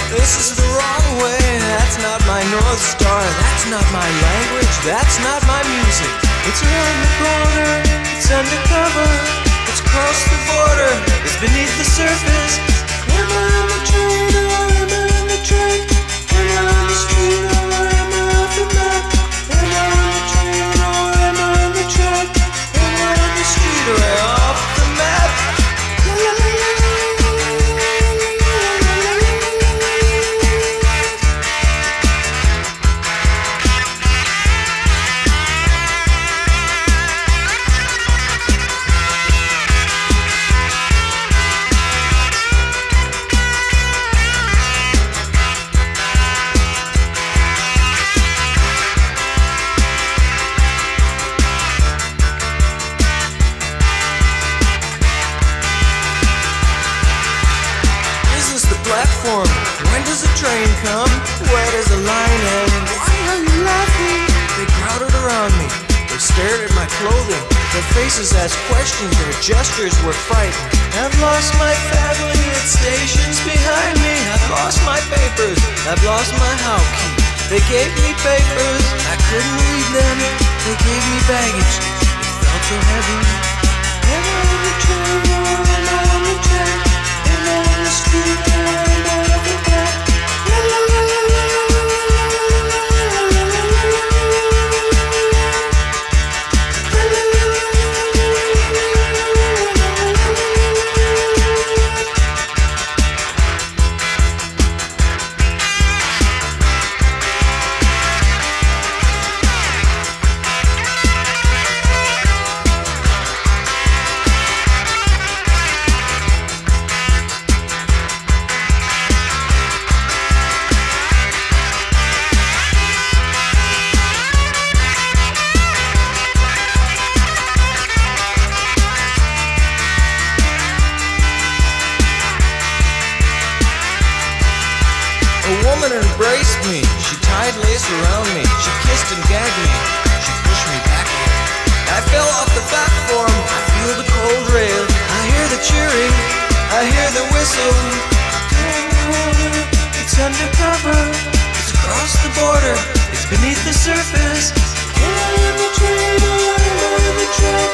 This is the wrong way, that's not my North Star. That's not my language, that's not my music. It's around the corner, it's undercover. It's across the border, it's beneath the surface. Am I on the train or am I on the track? Am I on the street or am I off the map? Am I on the train or am I on the track? Am I on the street or am I off the map? La la la la. Platform. When does the train come? Where does the line end? Why are you laughing? They crowded around me. They stared at my clothing. Their faces asked questions. Their gestures were frightened. I've lost my family at stations behind me. I've lost my papers. I've lost my house key. They gave me papers. I couldn't read them. They gave me baggage. It felt so heavy. Am I on the train or am I on the track? Am I on the street? A woman embraced me, she tied lace around me, she kissed and gagged me, she pushed me backward. I fell off the platform, I feel the cold rail, I hear the cheering, I hear the whistle. It's undercover, it's across the border, it's beneath the surface. Am I on the train or am I on the track?